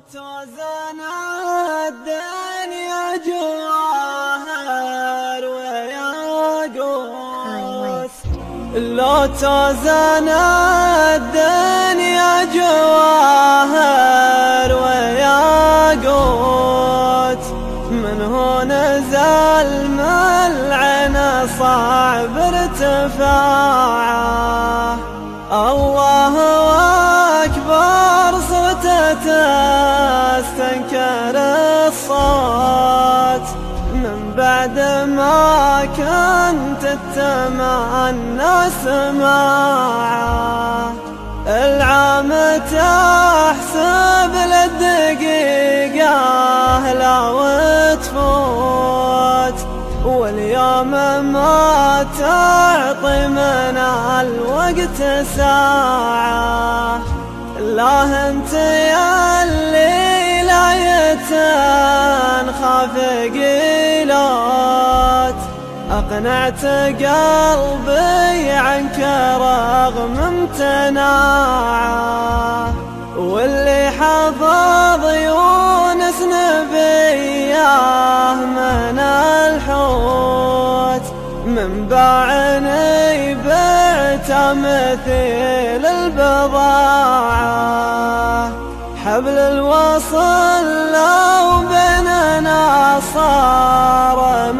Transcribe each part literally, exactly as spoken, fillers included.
توزن الدنيا جواهر وياقوت، لو توزن الدنيا جواهر وياقوت، من هنا نزل ملعن صعب ارتفاعه. الله أكبر صوته استنكر الصوت، من بعد ما كنت تتمنى سماعه. العام تحسب للدقيقة لا وتفوت، واليوم ما تعطي من الوقت ساعة. لا انت يا اللي لا يتنخاف قيلوت، أقنعت قلبي عنك رغم امتناعه. واللي حفظ يونس نبيه من الحوت، من باعني بعت مثيل البضاعة. حبل الوصل لو بيننا صار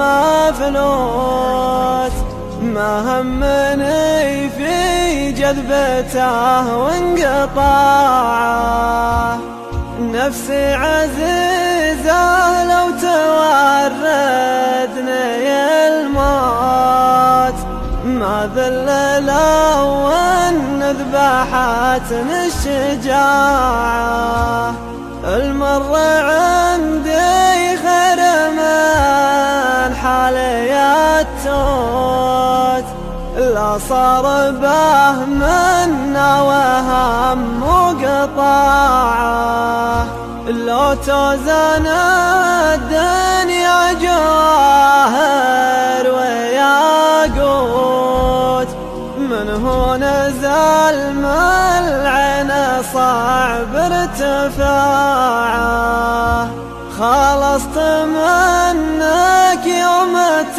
مفلوت، ما همني في جذبته وانقطاعه. نفسي عزيزة لو توردني الموت، ما ذل لو ان ذبحتني الشجاعة. المر عندي خير من حالي التوت، لا صار به منا وهم وقطاعه. لو توزن الدنيا جواهر وياقوت، من هنا نزل ملعن صعب ارتفاعه. خلصت منك يوم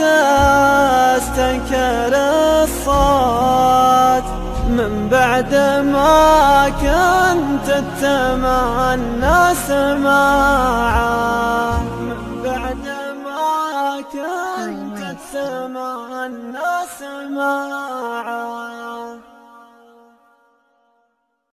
تستنكر الصوت، من بعد ما كنت تتمنى سماعه. من بعد ما كنت تتمنى سماعه.